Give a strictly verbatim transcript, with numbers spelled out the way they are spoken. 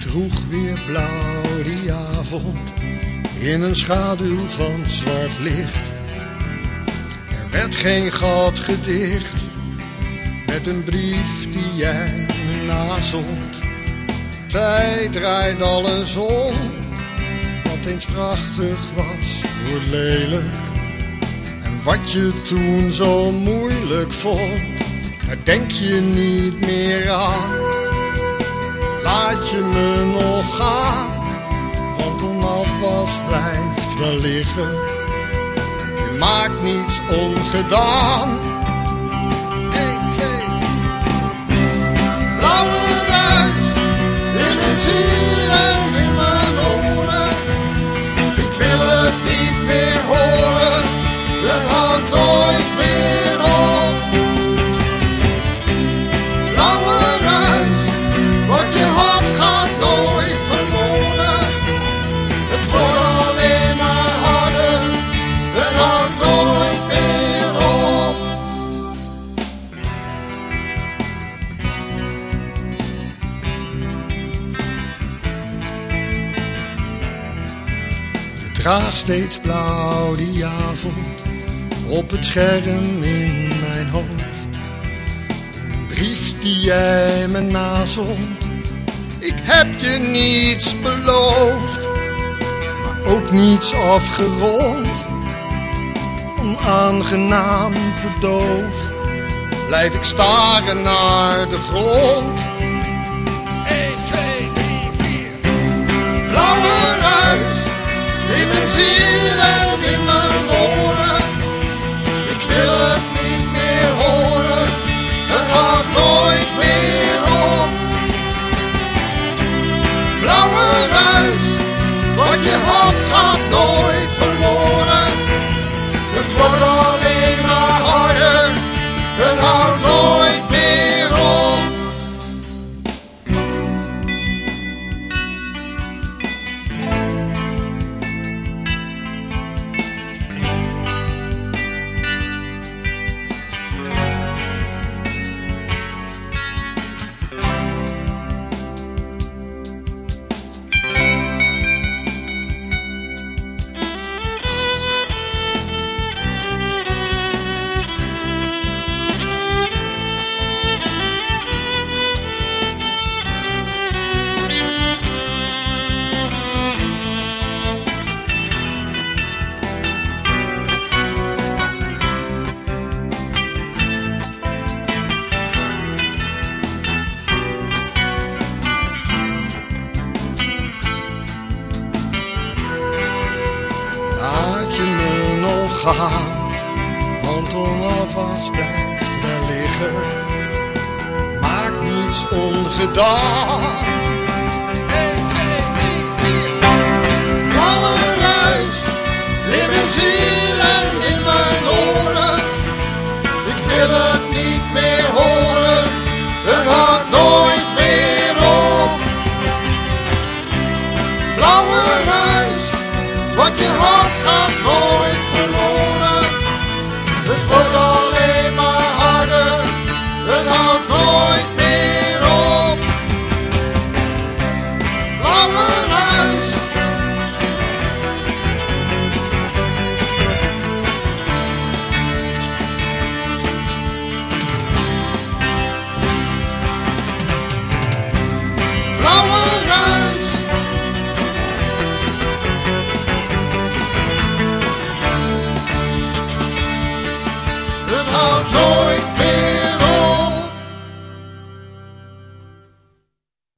droeg weer blauw die avond in een schaduw van zwart licht. Er werd geen gat gedicht met een brief die jij me nazond. Tijd draait alles om, wat eens prachtig was, wordt lelijk. En wat je toen zo moeilijk vond, daar denk je niet meer aan. Laat je me nog gaan, want onafwas blijft wel liggen. Je maakt niets ongedaan. één, twee, drie, vier. Blauwe ruis in mijn ziel en in mijn oren. Ik wil het niet meer horen, het houdt nooit meer op. Blauwe ruis, wat je had gaat nooit verloren. Het wordt alleen maar harder, het houdt nooit meer op. Je draagt steeds blauw die avond op het scherm in mijn hoofd. Een brief die jij me nazond. Ik heb je niets beloofd, maar ook niets afgerond. Onaangenaam verdoofd blijf ik staren naar de grond. één, twee, drie, vier. Blauwe ruis in mijn ziel en in mijn oren. Ik wil het niet meer horen, het houdt nooit meer op. Blauwe ruis, wat je had gaat nooit verloren. Het wordt alleen maar harder, het houdt nooit meer op. Laat je me nog gaan, want onafwas blijft wel liggen. Maak niets ongedaan. één, twee, drie, vier. Blauwe ruis in mijn ziel en in mijn oren. Ik wil het niet meer horen, het houdt nooit meer op. Blauwe ruis, wat je had gaat nooit verloren. Het wordt alleen maar harder, het houdt nooit meer op. Blauwe ruis. Blauwe ruis. Het houdt nooit